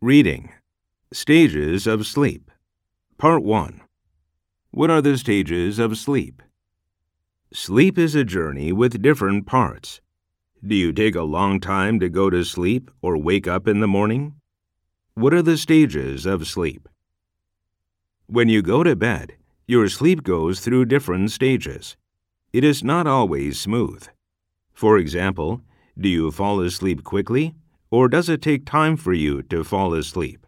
Reading. Stages of Sleep. Part 1. What are the stages of sleep? Sleep is a journey with different parts. Do you take a long time to go to sleep or wake up in the morning? What are the stages of sleep? When you go to bed, your sleep goes through different stages. It is not always smooth. For example, do you fall asleep quickly, or does it take time for you to fall asleep?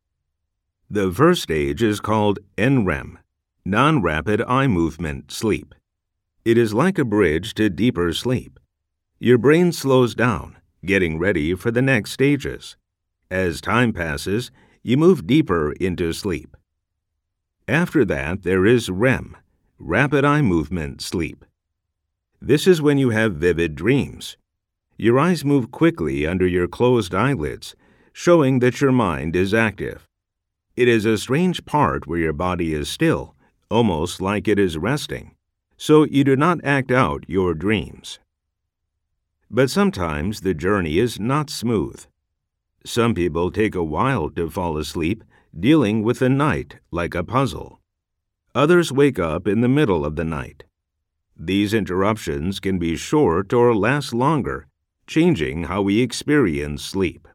The first stage is called NREM, non-rapid eye movement sleep. It is like a bridge to deeper sleep. Your brain slows down, getting ready for the next stages. As time passes, you move deeper into sleep. After that, there is REM, rapid eye movement sleep. This is when you have vivid dreams. Your eyes move quickly under your closed eyelids, showing that your mind is active. It is a strange part where your body is still, almost like it is resting, so you do not act out your dreams. But sometimes the journey is not smooth. Some people take a while to fall asleep, dealing with the night like a puzzle. Others wake up in the middle of the night. These interruptions can be short or last longer, changing how we experience sleep.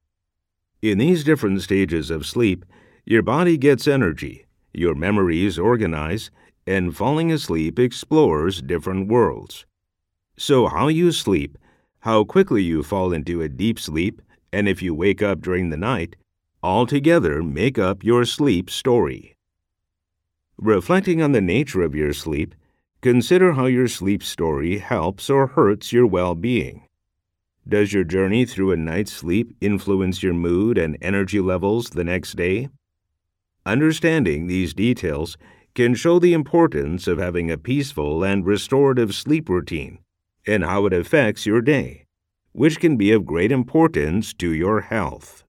In these different stages of sleep, your body gets energy, your memories organize, and falling asleep explores different worlds. So how you sleep, how quickly you fall into a deep sleep, and if you wake up during the night, all together make up your sleep story. Reflecting on the nature of your sleep, consider how your sleep story helps or hurts your well-being. Does your journey through a night's sleep influence your mood and energy levels the next day? Understanding these details can show the importance of having a peaceful and restorative sleep routine and how it affects your day, which can be of great importance to your health.